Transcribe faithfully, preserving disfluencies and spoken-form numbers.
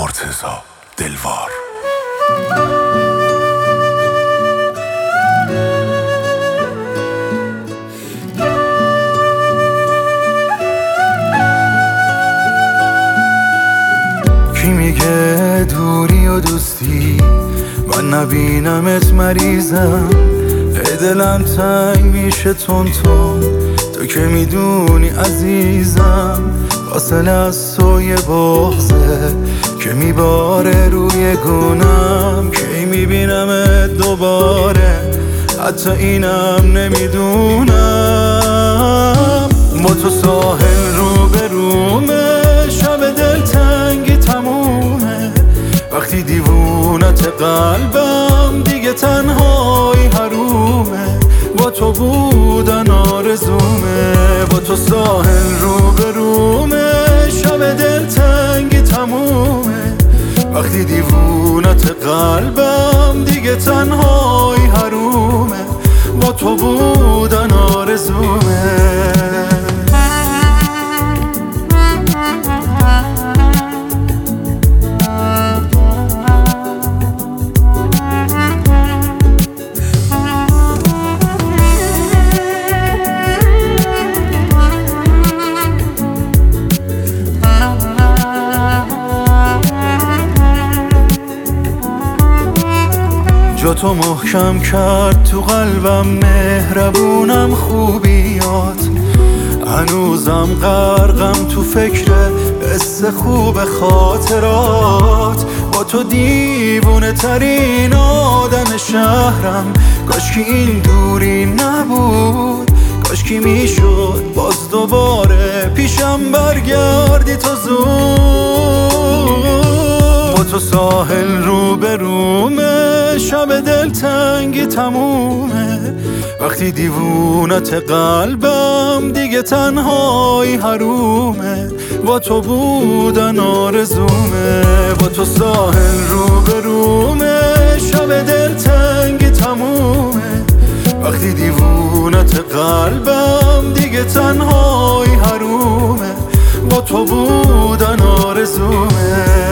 مرتضی دلوار. کی میگه دوری و دوستی، من نبینمت مریضم. ای دلم تنگ میشه تون تون، تو که میدونی عزیزم. فاصله از تو یه بغضه که میباره روی گونم. کی میبینمت دوباره، حتی اینم نمیدونم. با تو ساحل رو به رومه، شب دلتنگی تمومه. وقتی دیوونت قلبم، دیگه تنهایی حرومه. با تو بودن آرزومه، با تو ساحل رو به رومه. شب دلتنگی تمومه. وقتی دیوونت قلبم، دیگه تنهایی حرومه. با تو بودن آرزومه. جا تو محکم کرد تو قلبم، مهربونم خوبیات. هنوزم غرقم تو فکر حس خوب خاطرات. با تو دیوونه ترین آدم شهرم. کاشکی این دوری نبود، کاشکی میشد باز دوباره پیشم برگردی تو زود. با تو ساحل رو به رومه، شب دلتنگی تمومه. وقتی دیوونت قلبم، دیگه تنهایی حرومه. با تو بودن آرزومه. با تو ساحل رو به رومه، شب دلتنگی تمومه. وقتی دیوونت قلبم، دیگه تنهایی حرومه. با تو بودن آرزومه.